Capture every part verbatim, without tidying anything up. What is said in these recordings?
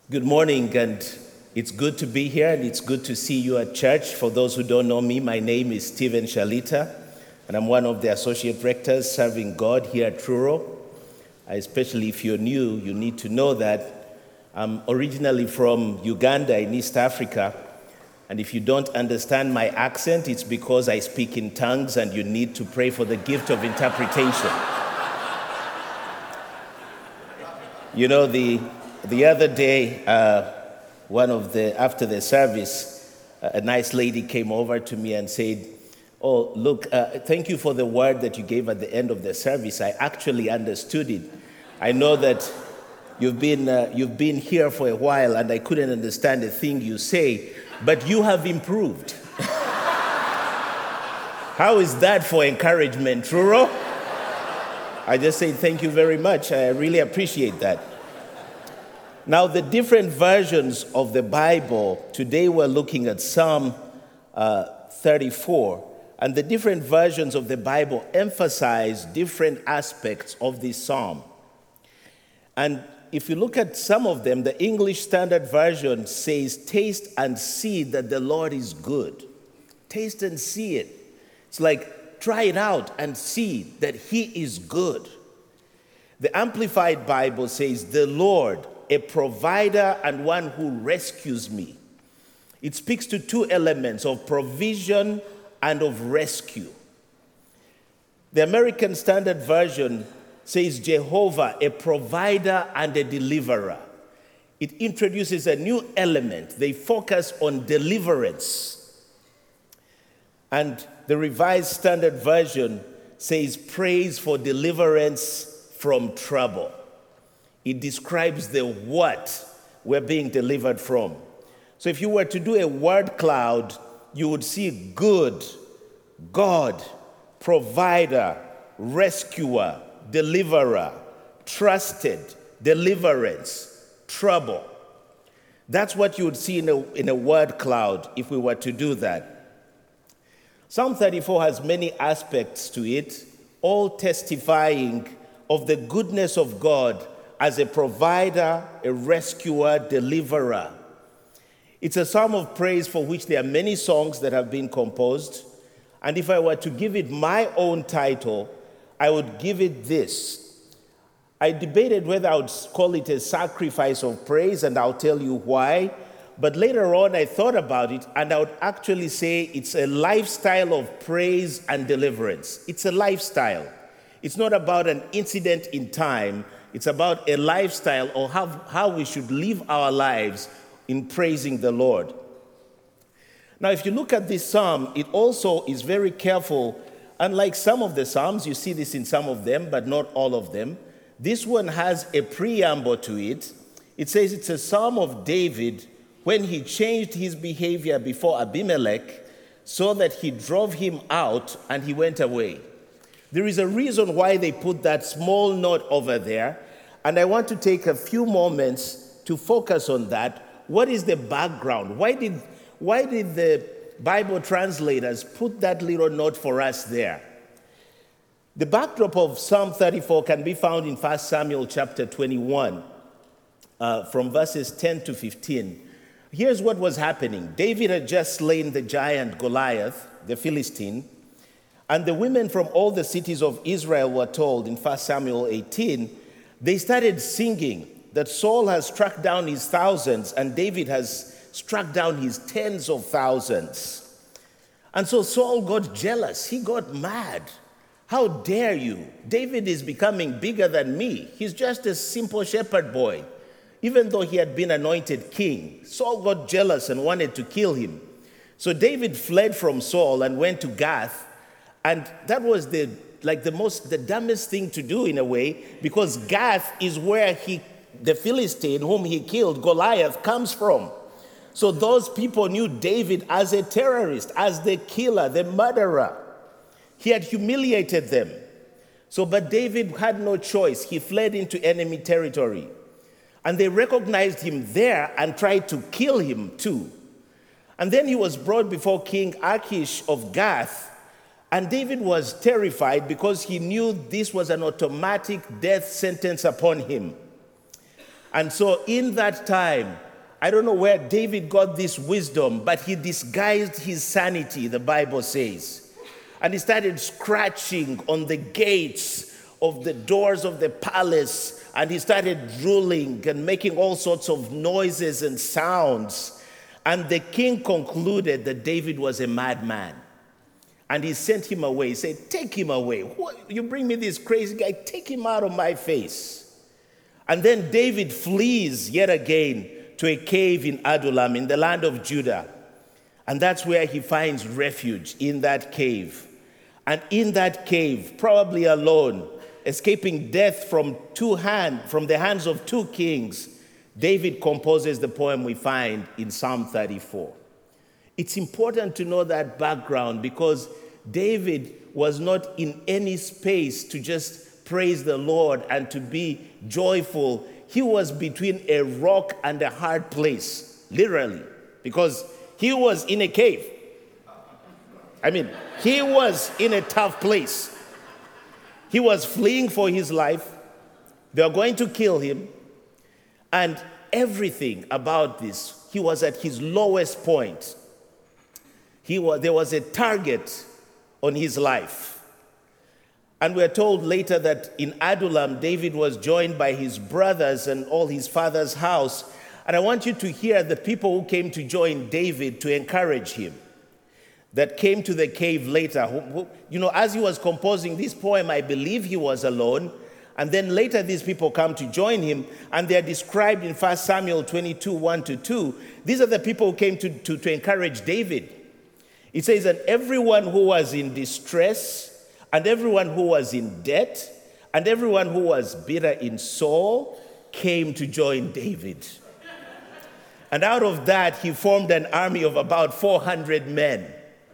Good morning, and it's good to be here, and it's good to see you at church. For those who don't know me, my name is Stephen Shalita, and I'm one of the associate rectors serving God here at Truro. Especially if you're new, you need to know that I'm originally from Uganda in East Africa, and if you don't understand my accent, it's because I speak in tongues, and you need to pray for the gift of interpretation. You know, the The other day, uh, one of the after the service, a nice lady came over to me and said, "Oh, look, uh, thank you for the word that you gave at the end of the service. I actually understood it. I know that you've been uh, you've been here for a while, and I couldn't understand a thing you say, but you have improved." How is that for encouragement, Truro? I just say thank you very much. I really appreciate that. Now, the different versions of the Bible, today we're looking at Psalm uh, thirty-four, and the different versions of the Bible emphasize different aspects of this psalm. And if you look at some of them, the English Standard Version says, "Taste and see that the Lord is good." Taste and see it. It's like, try it out and see that He is good. The Amplified Bible says, "The Lord, a provider and one who rescues me." It speaks to two elements of provision and of rescue. The American Standard Version says Jehovah, a provider and a deliverer. It introduces a new element. They focus on deliverance. And the Revised Standard Version says praise for deliverance from trouble. It describes the what we're being delivered from. So if you were to do a word cloud, you would see good, God, provider, rescuer, deliverer, trusted, deliverance, trouble. That's what you would see in a, in a word cloud if we were to do that. Psalm thirty-four has many aspects to it, all testifying of the goodness of God as a provider, a rescuer, deliverer. It's a psalm of praise for which there are many songs that have been composed. And if I were to give it my own title, I would give it this. I debated whether I would call it a sacrifice of praise, and I'll tell you why. But later on, I thought about it, and I would actually say it's a lifestyle of praise and deliverance. It's a lifestyle. It's not about an incident in time. It's about a lifestyle, or how, how we should live our lives in praising the Lord. Now, if you look at this psalm, it also is very careful. Unlike some of the psalms, you see this in some of them, but not all of them. This one has a preamble to it. It says it's a psalm of David when he changed his behavior before Abimelech so that he drove him out and he went away. There is a reason why they put that small note over there, and I want to take a few moments to focus on that. What is the background? Why did, why did the Bible translators put that little note for us there? The backdrop of Psalm thirty-four can be found in First Samuel chapter twenty-one, uh, from verses ten to fifteen. Here's what was happening. David had just slain the giant Goliath, the Philistine, and the women from all the cities of Israel were told in First Samuel eighteen, they started singing that Saul has struck down his thousands and David has struck down his tens of thousands. And so Saul got jealous. He got mad. How dare you? David is becoming bigger than me. He's just a simple shepherd boy. Even though he had been anointed king, Saul got jealous and wanted to kill him. So David fled from Saul and went to Gath. And that was the like the most the dumbest thing to do in a way, because Gath is where he the Philistine whom he killed, Goliath, comes from. So those people knew David as a terrorist, as the killer, the murderer. He had humiliated them. So, but David had no choice. He fled into enemy territory. And they recognized him there and tried to kill him too. And then he was brought before King Achish of Gath. And David was terrified because he knew this was an automatic death sentence upon him. And so in that time, I don't know where David got this wisdom, but he disguised his sanity, the Bible says. And he started scratching on the gates of the doors of the palace, and he started drooling and making all sorts of noises and sounds. And the king concluded that David was a madman. And he sent him away. He said, take him away. What? You bring me this crazy guy, take him out of my face. And then David flees yet again to a cave in Adullam in the land of Judah. And that's where he finds refuge, in that cave. And in that cave, probably alone, escaping death from two hand, from the hands of two kings, David composes the poem we find in Psalm thirty-four. It's important to know that background because David was not in any space to just praise the Lord and to be joyful. He was between a rock and a hard place, literally, because he was in a cave. I mean, he was in a tough place. He was fleeing for his life. They were going to kill him. And everything about this, he was at his lowest point. He was, there was a target on his life. And we're told later that in Adullam, David was joined by his brothers and all his father's house. And I want you to hear the people who came to join David to encourage him, that came to the cave later. Who, who, you know, as he was composing this poem, I believe he was alone. And then later these people come to join him, and they're described in First Samuel twenty-two, one to two. These are the people who came to, to, to encourage David. It says that everyone who was in distress, and everyone who was in debt, and everyone who was bitter in soul came to join David. And out of that, he formed an army of about four hundred men.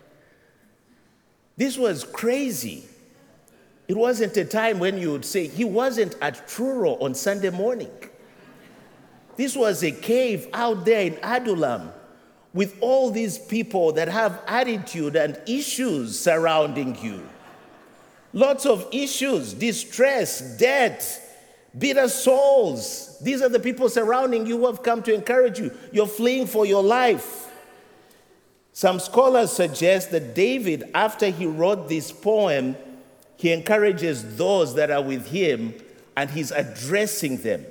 This was crazy. It wasn't a time when you would say, he wasn't at Truro on Sunday morning. This was a cave out there in Adullam with all these people that have attitude and issues surrounding you. Lots of issues, distress, debt, bitter souls. These are the people surrounding you who have come to encourage you. You're fleeing for your life. Some scholars suggest that David, after he wrote this poem, he encourages those that are with him and he's addressing them.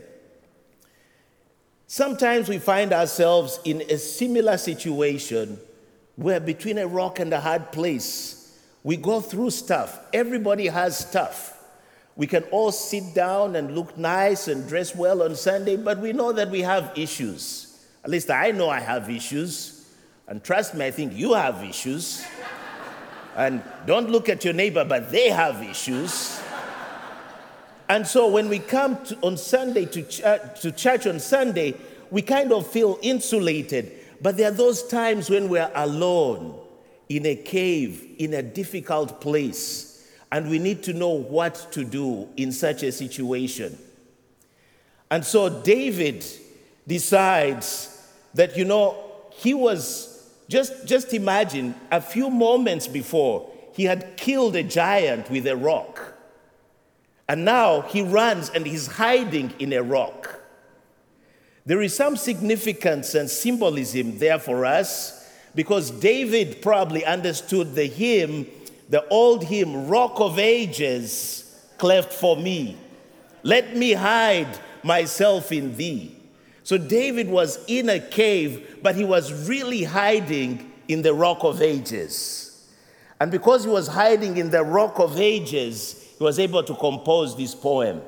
Sometimes we find ourselves in a similar situation where between a rock and a hard place, we go through stuff. Everybody has stuff. We can all sit down and look nice and dress well on Sunday, but we know that we have issues. At least I know I have issues. And trust me, I think you have issues. And don't look at your neighbor, but they have issues. And so when we come to, on Sunday to, ch- to church on Sunday, we kind of feel insulated. But there are those times when we're alone in a cave, in a difficult place, and we need to know what to do in such a situation. And so David decides that, you know, he was Just, just imagine a few moments before, he had killed a giant with a rock. And now he runs and he's hiding in a rock. There is some significance and symbolism there for us because David probably understood the hymn, the old hymn, Rock of Ages, cleft for me. Let me hide myself in thee. So David was in a cave, but he was really hiding in the Rock of Ages. And because he was hiding in the Rock of Ages, he was able to compose this poem.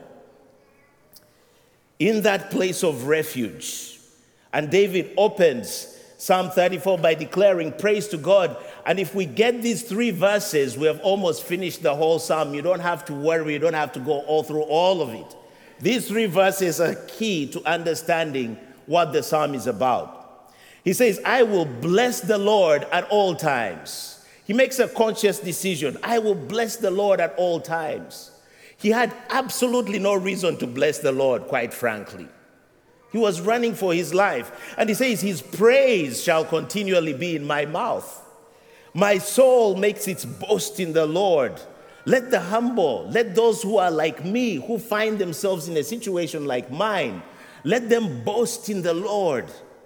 In that place of refuge. And David opens Psalm thirty-four by declaring praise to God. And if we get these three verses, we have almost finished the whole psalm. You don't have to worry. You don't have to go all through all of it. These three verses are key to understanding what the psalm is about. He says, I will bless the Lord at all times. He makes a conscious decision. I will bless the Lord at all times. He had absolutely no reason to bless the Lord, quite frankly. He was running for his life. And he says, his praise shall continually be in my mouth. My soul makes its boast in the Lord. Let the humble, let those who are like me, who find themselves in a situation like mine, Let them boast in the Lord.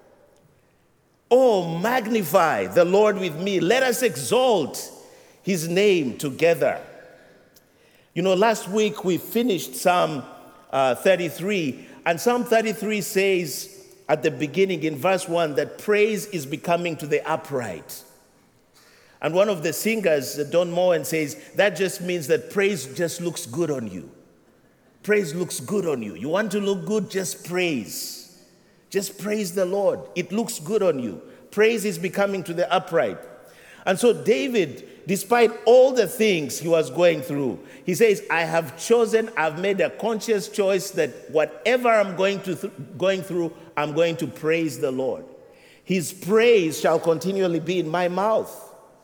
Oh, magnify the Lord with me. Let us exalt his name together. You know, last week we finished Psalm uh, thirty-three, and Psalm thirty-three says at the beginning in verse one that praise is becoming to the upright. And one of the singers, Don Moen, says that just means that praise just looks good on you. Praise looks good on you. You want to look good, just praise. Just praise the Lord. It looks good on you. Praise is becoming to the upright. And so David, despite all the things he was going through, he says, I have chosen, I've made a conscious choice that whatever I'm going to th- going through, I'm going to praise the Lord. His praise shall continually be in my mouth.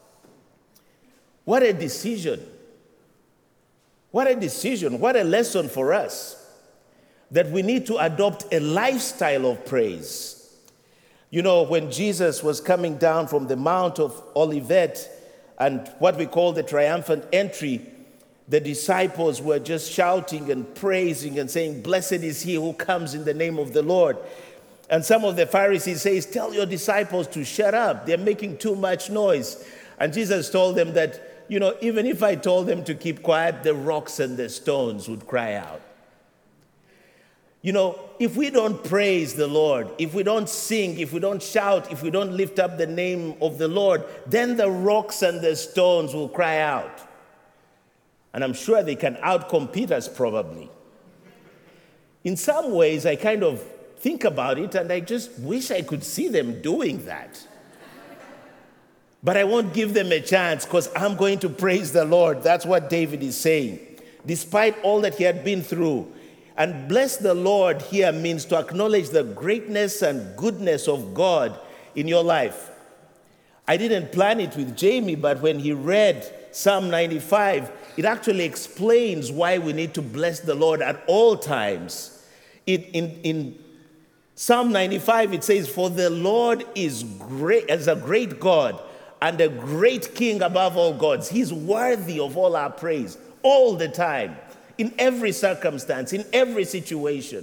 What a decision. What a decision. What a lesson for us that we need to adopt a lifestyle of praise. You know, when Jesus was coming down from the Mount of Olivet and what we call the triumphant entry, the disciples were just shouting and praising and saying, blessed is he who comes in the name of the Lord. And some of the Pharisees say, tell your disciples to shut up. They're making too much noise. And Jesus told them that, you know, even if I told them to keep quiet, the rocks and the stones would cry out. You know, if we don't praise the Lord, if we don't sing, if we don't shout, if we don't lift up the name of the Lord, then the rocks and the stones will cry out. And I'm sure they can outcompete us probably. In some ways, I kind of think about it and I just wish I could see them doing that. But I won't give them a chance because I'm going to praise the Lord. That's what David is saying. Despite all that he had been through. And bless the Lord here means to acknowledge the greatness and goodness of God in your life. I didn't plan it with Jamie, but when he read Psalm ninety-five, it actually explains why we need to bless the Lord at all times. It, in, in Psalm ninety-five, it says, for the Lord is great, as a great God, and a great king above all gods. He's worthy of all our praise all the time, in every circumstance, in every situation.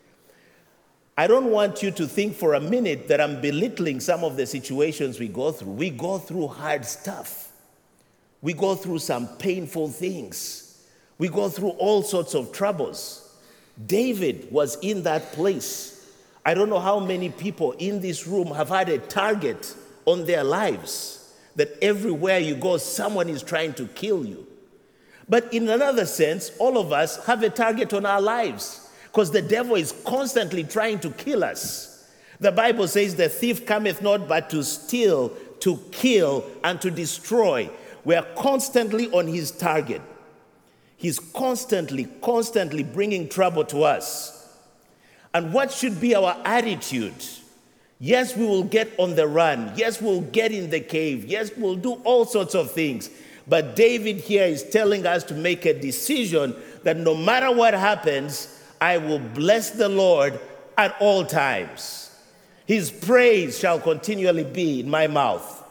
I don't want you to think for a minute that I'm belittling some of the situations we go through. We go through hard stuff. We go through some painful things. We go through all sorts of troubles. David was in that place. I don't know how many people in this room have had a target on their lives. That everywhere you go, someone is trying to kill you. But in another sense, all of us have a target on our lives because the devil is constantly trying to kill us. The Bible says the thief cometh not but to steal, to kill, and to destroy. We are constantly on his target. He's constantly, constantly bringing trouble to us. And what should be our attitude? Yes, we will get on the run. Yes, we'll get in the cave. Yes, we'll do all sorts of things. But David here is telling us to make a decision that no matter what happens, I will bless the Lord at all times. His praise shall continually be in my mouth.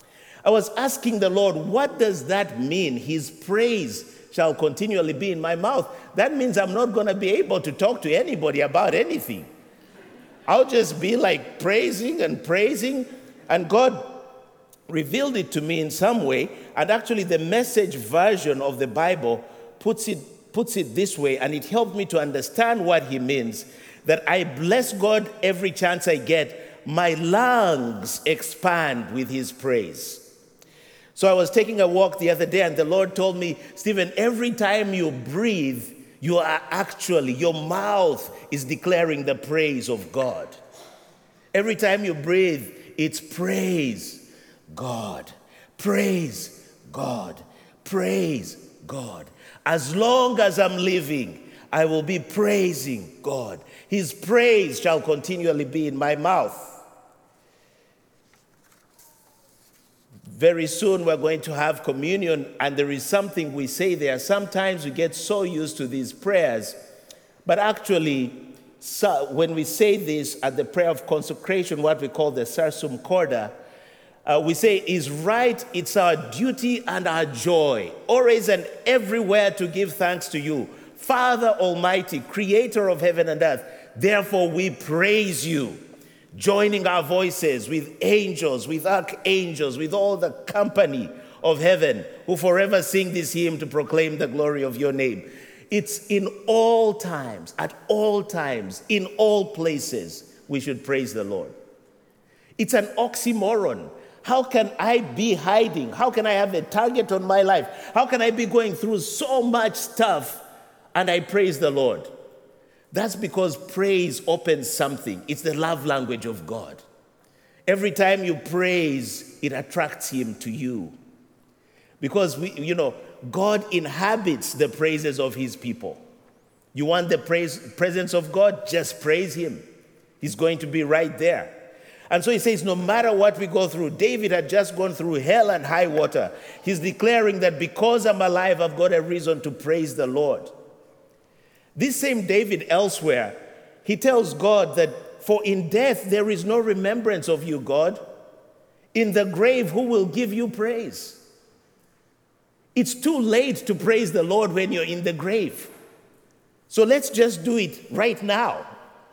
I was asking the Lord, what does that mean? His praise shall continually be in my mouth. That means I'm not going to be able to talk to anybody about anything. I'll just be like praising and praising, and God revealed it to me in some way, and actually the Message version of the Bible puts it, puts it this way, and it helped me to understand what he means, that I bless God every chance I get. My lungs expand with his praise. So I was taking a walk the other day, and the Lord told me, Stephen, every time you breathe, you are actually, your mouth is declaring the praise of God. Every time you breathe, it's praise God, praise God, praise God. As long as I'm living, I will be praising God. His praise shall continually be in my mouth. Very soon we're going to have communion, and there is something we say there. Sometimes we get so used to these prayers, but actually, so when we say this at the prayer of consecration, what we call the Sursum Corda, uh, we say is right, it's our duty and our joy, always and everywhere to give thanks to you, Father Almighty, creator of heaven and earth, Therefore we praise you, joining our voices with angels, with archangels, with all the company of heaven who forever sing this hymn to proclaim the glory of your name. It's in all times, at all times, in all places, we should praise the Lord. It's an oxymoron. How can I be hiding? How can I have a target on my life? How can I be going through so much stuff and I praise the Lord? That's because praise opens something. It's the love language of God. Every time you praise, it attracts him to you. Because, we, you know, God inhabits the praises of his people. You want the praise, presence of God? Just praise him. He's going to be right there. And so he says, no matter what we go through, David had just gone through hell and high water. He's declaring that because I'm alive, I've got a reason to praise the Lord. This same David elsewhere, he tells God that, for in death there is no remembrance of you, God. In the grave, who will give you praise? It's too late to praise the Lord when you're in the grave. So let's just do it right now.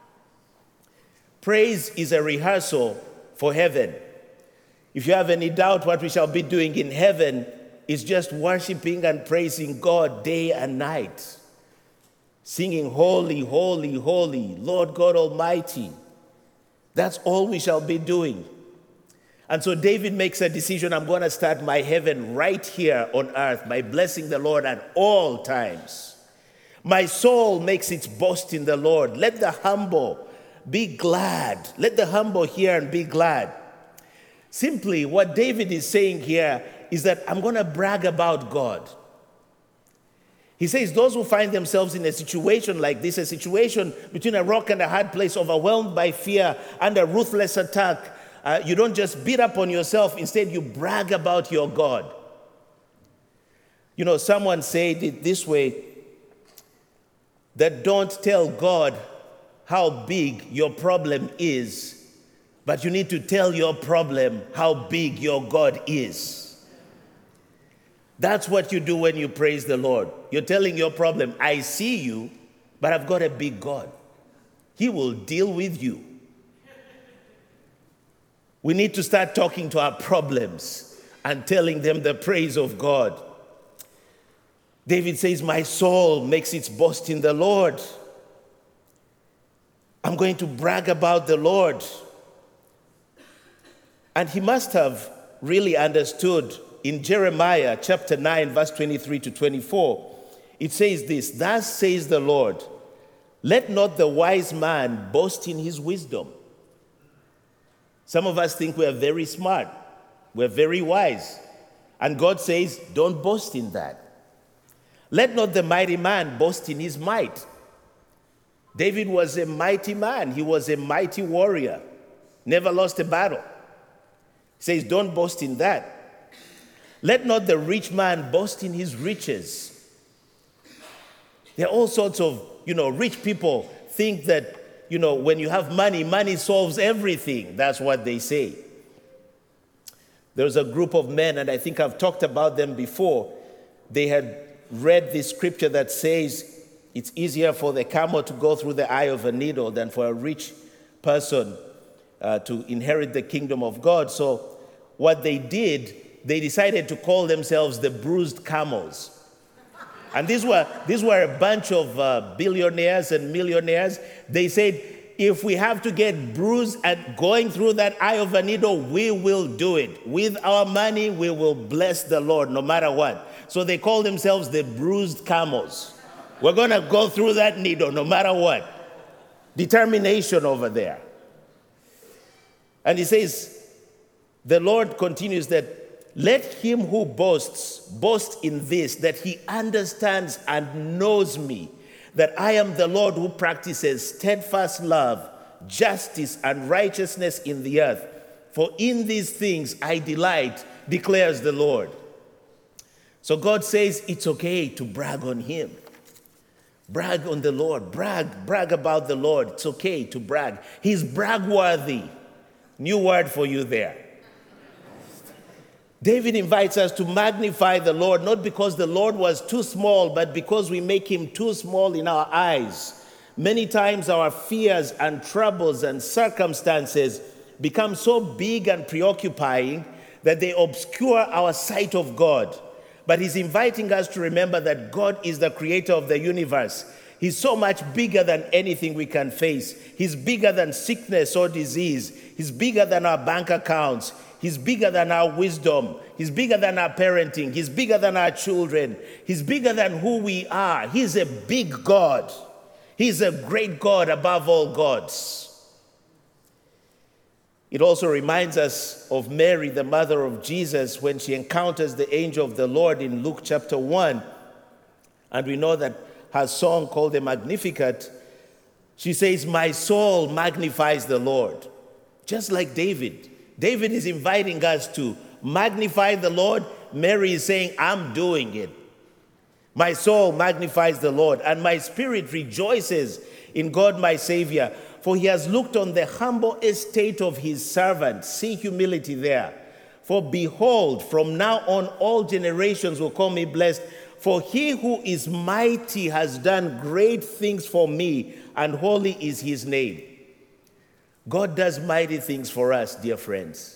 Praise is a rehearsal for heaven. If you have any doubt what we shall be doing in heaven, is just worshiping and praising God day and night. Singing, holy, holy, holy, Lord God Almighty. That's all we shall be doing. And so David makes a decision, I'm going to start my heaven right here on earth by blessing the Lord at all times. My soul makes its boast in the Lord. Let the humble be glad. Let the humble hear and be glad. Simply, what David is saying here is that I'm going to brag about God. He says those who find themselves in a situation like this, a situation between a rock and a hard place, overwhelmed by fear and a ruthless attack, uh, you don't just beat up on yourself. Instead, you brag about your God. You know, someone said it this way, that don't tell God how big your problem is, but you need to tell your problem how big your God is. That's what you do when you praise the Lord. You're telling your problem, I see you, but I've got a big God. He will deal with you. We need to start talking to our problems and telling them the praise of God. David says, my soul makes its boast in the Lord. I'm going to brag about the Lord. And he must have really understood in Jeremiah chapter nine, verse twenty-three to twenty-four, it says this, thus says the Lord, let not the wise man boast in his wisdom. Some of us think we are very smart. We're very wise. And God says, don't boast in that. Let not the mighty man boast in his might. David was a mighty man. He was a mighty warrior. Never lost a battle. He says, don't boast in that. Let not the rich man boast in his riches. There are all sorts of, you know, rich people think that, you know, when you have money, money solves everything. That's what they say. There's a group of men, and I think I've talked about them before. They had read this scripture that says it's easier for the camel to go through the eye of a needle than for a rich person uh, to inherit the kingdom of God. So what they did, they decided to call themselves the bruised camels. And these were, these were a bunch of uh, billionaires and millionaires. They said, if we have to get bruised and going through that eye of a needle, we will do it. With our money, we will bless the Lord no matter what. So they call themselves the bruised camels. We're going to go through that needle no matter what. Determination over there. And he says, the Lord continues that, let him who boasts, boast in this, that he understands and knows me, that I am the Lord who practices steadfast love, justice, and righteousness in the earth. For in these things I delight, declares the Lord. So God says it's okay to brag on him. Brag on the Lord. Brag, brag about the Lord. It's okay to brag. He's brag-worthy. New word for you there. David invites us to magnify the Lord, not because the Lord was too small, but because we make him too small in our eyes. Many times our fears and troubles and circumstances become so big and preoccupying that they obscure our sight of God. But he's inviting us to remember that God is the creator of the universe. He's so much bigger than anything we can face. He's bigger than sickness or disease. He's bigger than our bank accounts. He's bigger than our wisdom. He's bigger than our parenting. He's bigger than our children. He's bigger than who we are. He's a big God. He's a great God above all gods. It also reminds us of Mary, the mother of Jesus, when she encounters the angel of the Lord in Luke chapter one. And we know that her song called the Magnificat, she says, "My soul magnifies the Lord." Just like David. David is inviting us to magnify the Lord. Mary is saying, I'm doing it. My soul magnifies the Lord, and my spirit rejoices in God my Savior, for he has looked on the humble estate of his servant. See humility there. For behold, from now on all generations will call me blessed, for he who is mighty has done great things for me, and holy is his name. God does mighty things for us, dear friends.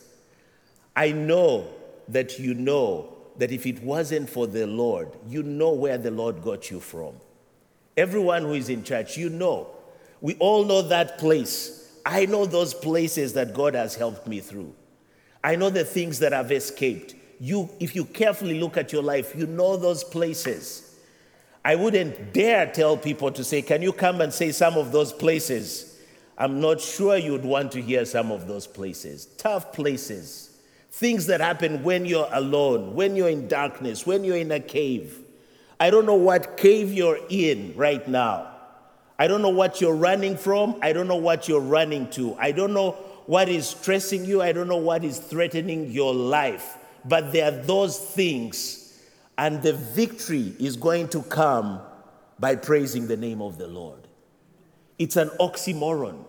I know that you know that if it wasn't for the Lord, you know where the Lord got you from. Everyone who is in church, you know. We all know that place. I know those places that God has helped me through. I know the things that I've escaped. You, if you carefully look at your life, you know those places. I wouldn't dare tell people to say, can you come and say some of those places? I'm not sure you'd want to hear some of those places. Tough places. Things that happen when you're alone, when you're in darkness, when you're in a cave. I don't know what cave you're in right now. I don't know what you're running from. I don't know what you're running to. I don't know what is stressing you. I don't know what is threatening your life. But there are those things, and the victory is going to come by praising the name of the Lord. It's an oxymoron.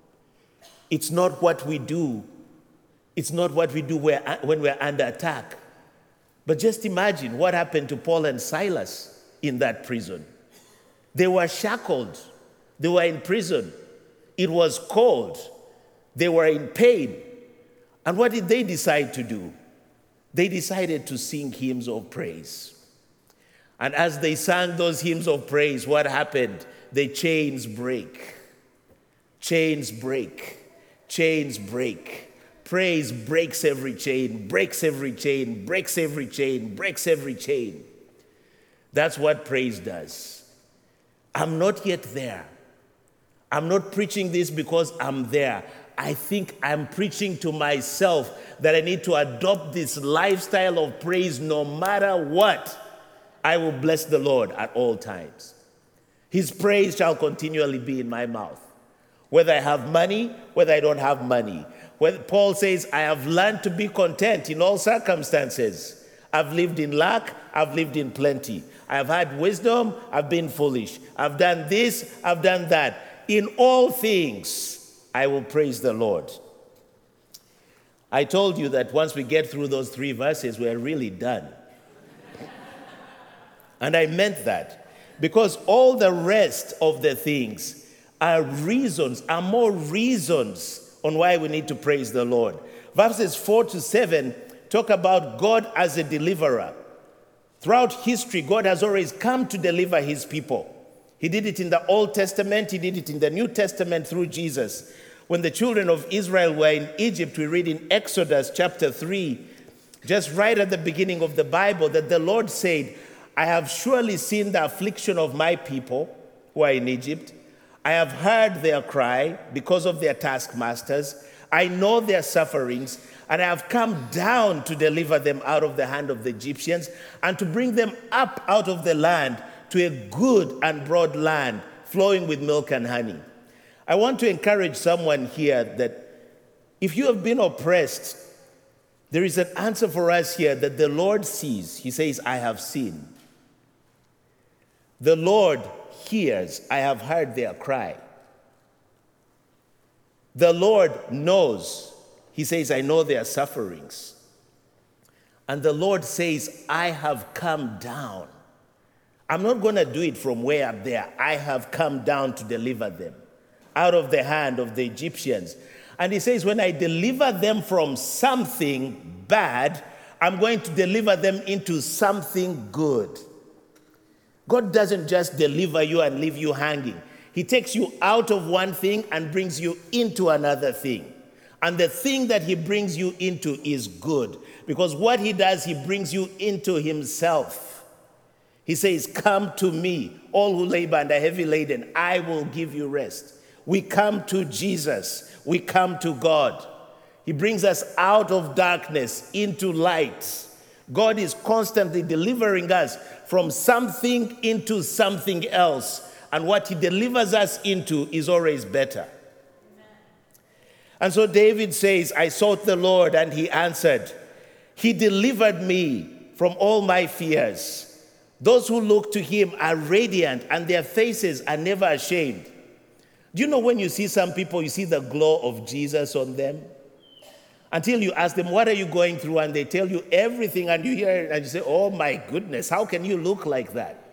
It's not what we do. It's not what we do when we're under attack. But just imagine what happened to Paul and Silas in that prison. They were shackled. They were in prison. It was cold. They were in pain. And what did they decide to do? They decided to sing hymns of praise. And as they sang those hymns of praise, what happened? The chains break. Chains break. Chains break. Praise breaks every chain, breaks every chain, breaks every chain, breaks every chain. That's what praise does. I'm not yet there. I'm not preaching this because I'm there. I think I'm preaching to myself that I need to adopt this lifestyle of praise no matter what. I will bless the Lord at all times. His praise shall continually be in my mouth. Whether I have money, whether I don't have money. When Paul says, I have learned to be content in all circumstances. I've lived in lack, I've lived in plenty. I've had wisdom, I've been foolish. I've done this, I've done that. In all things, I will praise the Lord. I told you that once we get through those three verses, we're really done. And I meant that. Because all the rest of the things are reasons, are more reasons on why we need to praise the Lord. Verses four to seven talk about God as a deliverer. Throughout history, God has always come to deliver his people. He did it in the Old Testament. He did it in the New Testament through Jesus. When the children of Israel were in Egypt, we read in Exodus chapter three, just right at the beginning of the Bible, that the Lord said, I have surely seen the affliction of my people who are in Egypt. I have heard their cry because of their taskmasters. I know their sufferings, and I have come down to deliver them out of the hand of the Egyptians and to bring them up out of the land to a good and broad land flowing with milk and honey. I want to encourage someone here that if you have been oppressed, there is an answer for us here that the Lord sees. He says, I have seen. The Lord hears, I have heard their cry. The Lord knows. He says, I know their sufferings. And the Lord says, I have come down. I'm not going to do it from way up there. I have come down to deliver them out of the hand of the Egyptians. And he says, when I deliver them from something bad, I'm going to deliver them into something good. God doesn't just deliver you and leave you hanging. He takes you out of one thing and brings you into another thing. And the thing that he brings you into is good. Because what he does, he brings you into himself. He says, come to me, all who labor and are heavy laden, I will give you rest. We come to Jesus. We come to God. He brings us out of darkness into light. God is constantly delivering us from something into something else. And what he delivers us into is always better. And so David says, I sought the Lord and he answered. He delivered me from all my fears. Those who look to him are radiant and their faces are never ashamed. Do you know when you see some people, you see the glow of Jesus on them? Until you ask them, what are you going through? And they tell you everything and you hear it and you say, oh my goodness, how can you look like that?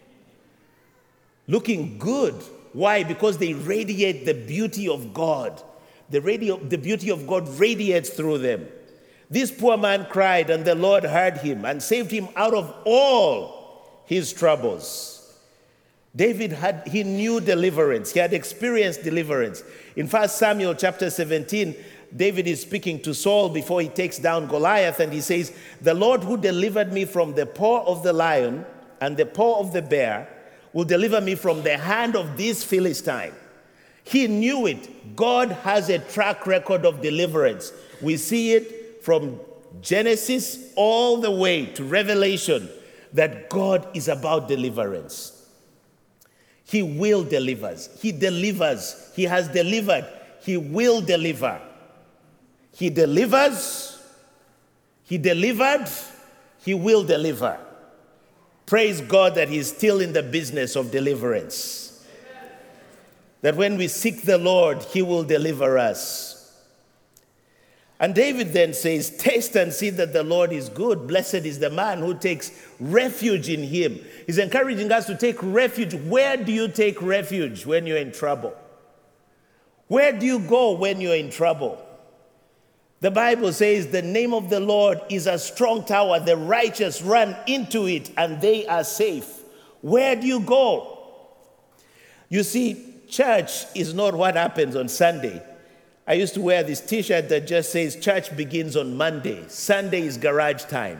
Looking good. Why? Because they radiate the beauty of God. The, radio, the beauty of God radiates through them. This poor man cried and the Lord heard him and saved him out of all his troubles. David had, he knew deliverance. He had experienced deliverance. In First Samuel chapter seventeen, David is speaking to Saul before he takes down Goliath, and he says, the Lord who delivered me from the paw of the lion and the paw of the bear will deliver me from the hand of this Philistine. He knew it. God has a track record of deliverance. We see it from Genesis all the way to Revelation, that God is about deliverance. He will deliver. He delivers. He has delivered. He will deliver. He delivers. He delivered. He will deliver. Praise God that he's still in the business of deliverance. Amen. That when we seek the Lord, he will deliver us. And David then says, taste and see that the Lord is good. Blessed is the man who takes refuge in him. He's encouraging us to take refuge. Where do you take refuge when you're in trouble? Where do you go when you're in trouble? The Bible says the name of the Lord is a strong tower. The righteous run into it and they are safe. Where do you go? You see, church is not what happens on Sunday. I used to wear this t-shirt that just says church begins on Monday. Sunday is garage time.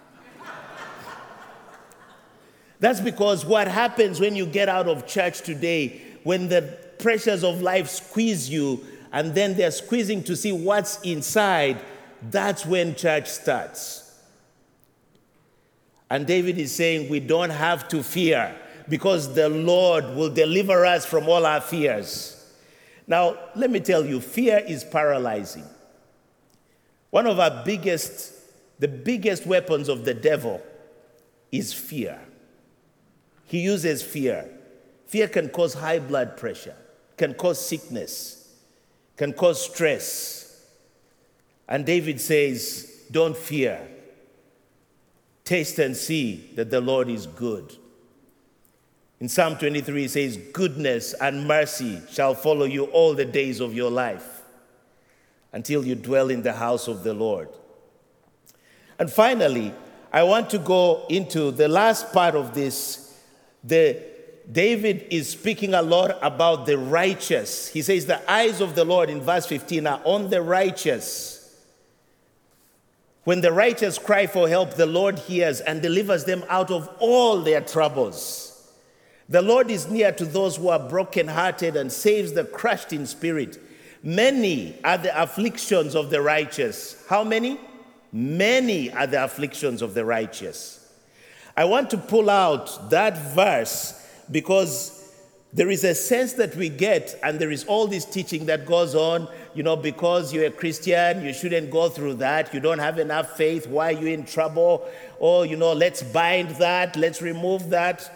That's because what happens when you get out of church today, when the pressures of life squeeze you, and then they're squeezing to see what's inside, that's when church starts. And David is saying we don't have to fear because the Lord will deliver us from all our fears. Now, let me tell you, fear is paralyzing. One of our biggest, the biggest weapons of the devil is fear. He uses fear. Fear can cause high blood pressure, can cause sickness, can cause stress. And David says, don't fear. Taste and see that the Lord is good. In Psalm twenty-three, it says, goodness and mercy shall follow you all the days of your life until you dwell in the house of the Lord. And finally, I want to go into the last part of this. The, David is speaking a lot about the righteous. He says the eyes of the Lord in verse fifteen are on the righteous. When the righteous cry for help, the Lord hears and delivers them out of all their troubles. The Lord is near to those who are brokenhearted and saves the crushed in spirit. Many are the afflictions of the righteous. How many? Many are the afflictions of the righteous. I want to pull out that verse because there is a sense that we get, and there is all this teaching that goes on, you know, because you're a Christian, you shouldn't go through that. You don't have enough faith. Why are you in trouble? Oh, you know, let's bind that. Let's remove that.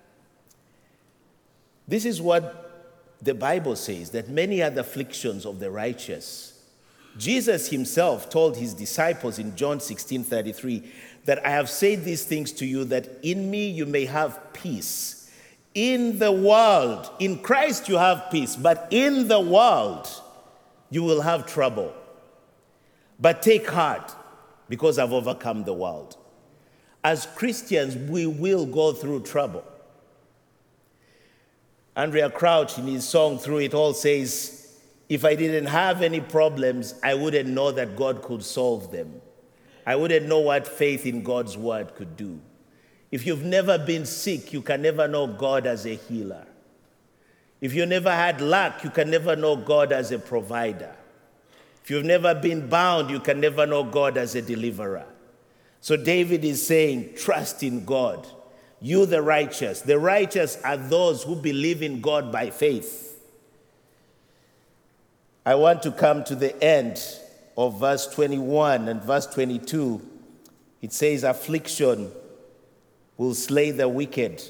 This is what the Bible says, that many are the afflictions of the righteous. Jesus himself told his disciples in John sixteen thirty-three that I have said these things to you that in me you may have peace. In the world, in Christ you have peace, but in the world you will have trouble. But take heart, because I've overcome the world. As Christians, we will go through trouble. Andrea Crouch, in his song Through It All, says, if I didn't have any problems, I wouldn't know that God could solve them. I wouldn't know what faith in God's word could do. If you've never been sick, you can never know God as a healer. If you never had lack, you can never know God as a provider. If you've never been bound, you can never know God as a deliverer. So David is saying, trust in God. You the righteous. The righteous are those who believe in God by faith. I want to come to the end of verse twenty-one and verse twenty-two. It says, affliction will slay the wicked,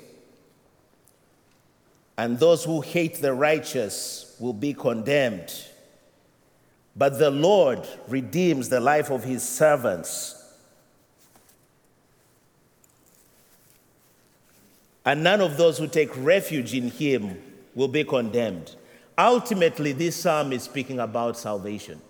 and those who hate the righteous will be condemned. But the Lord redeems the life of his servants, and none of those who take refuge in him will be condemned. Ultimately, this psalm is speaking about salvation.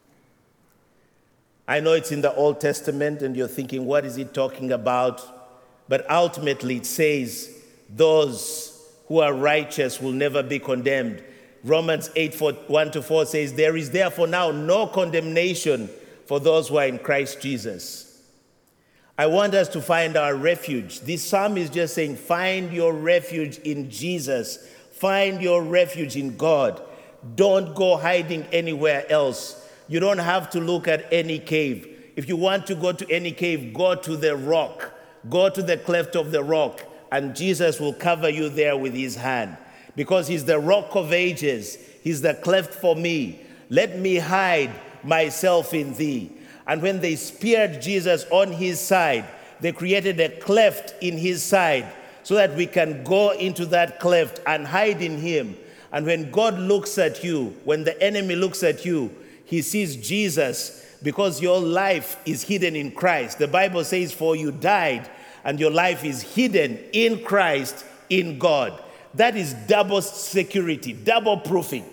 I know it's in the Old Testament, and you're thinking, what is it talking about? But ultimately, it says, those who are righteous will never be condemned. Romans eight, one to four says, there is therefore now no condemnation for those who are in Christ Jesus. I want us to find our refuge. This psalm is just saying, find your refuge in Jesus. Find your refuge in God. Don't go hiding anywhere else. You don't have to look at any cave. If you want to go to any cave, go to the rock. Go to the cleft of the rock, and Jesus will cover you there with his hand. Because he's the rock of ages. He's the cleft for me. Let me hide myself in thee. And when they speared Jesus on his side, they created a cleft in his side so that we can go into that cleft and hide in him. And when God looks at you, when the enemy looks at you, he sees Jesus, because your life is hidden in Christ. The Bible says, for you died, and your life is hidden in Christ, in God. That is double security, double proofing.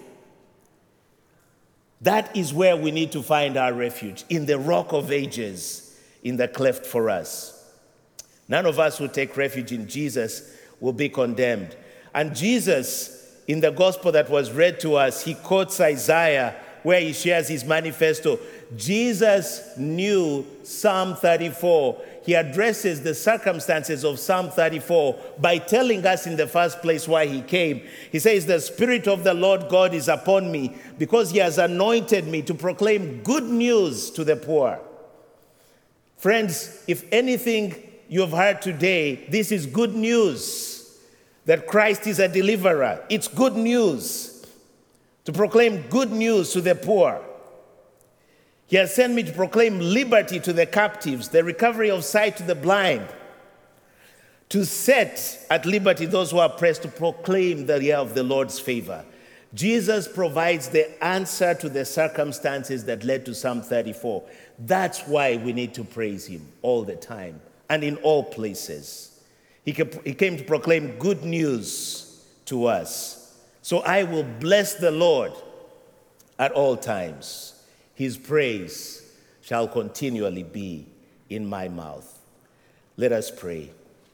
That is where we need to find our refuge, in the rock of ages, in the cleft for us. None of us who take refuge in Jesus will be condemned. And Jesus, in the gospel that was read to us, he quotes Isaiah, where he shares his manifesto. Jesus knew Psalm thirty-four. He addresses the circumstances of Psalm thirty-four by telling us in the first place why he came. He says, the Spirit of the Lord God is upon me, because he has anointed me to proclaim good news to the poor. Friends, if anything you've heard today, this is good news, that Christ is a deliverer. It's good news. To proclaim good news to the poor. He has sent me to proclaim liberty to the captives, the recovery of sight to the blind, to set at liberty those who are oppressed, to proclaim the year of the Lord's favor. Jesus provides the answer to the circumstances that led to Psalm thirty-four. That's why we need to praise him all the time and in all places. He came to proclaim good news to us. So I will bless the Lord at all times. His praise shall continually be in my mouth. Let us pray.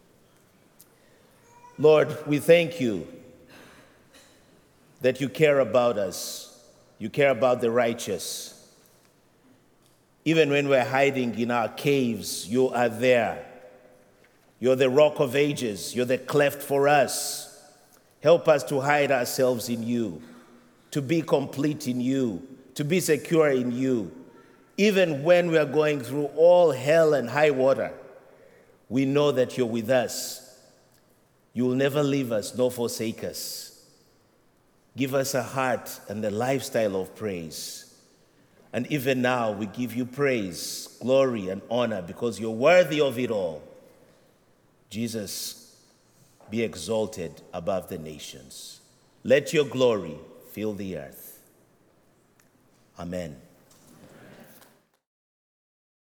Lord, we thank you that you care about us. You care about the righteous. Even when we're hiding in our caves, you are there. You're the rock of ages. You're the cleft for us. Help us to hide ourselves in you, to be complete in you, to be secure in you. Even when we are going through all hell and high water, we know that you're with us. You will never leave us nor forsake us. Give us a heart and a lifestyle of praise. And even now, we give you praise, glory, and honor because you're worthy of it all. Jesus, be exalted above the nations. Let your glory fill the earth. Amen.